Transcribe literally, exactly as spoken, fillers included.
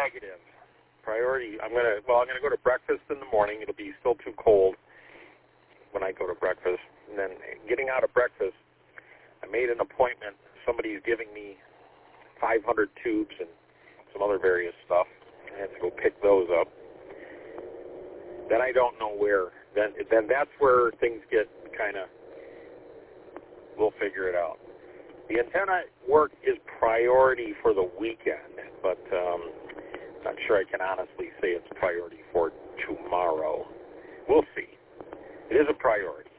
Negative. Priority, I'm going to, well, I'm going to go to breakfast in the morning. It'll be still too cold when I go to breakfast. And then getting out of breakfast, I made an appointment. Somebody's giving me five hundred tubes and some other various stuff. I have to go pick those up. Then I don't know where. Then, then that's where things get kind of, we'll figure it out. The antenna work is priority for the weekend, but um, I'm not sure I can honestly say it's priority for tomorrow. We'll see. It is a priority.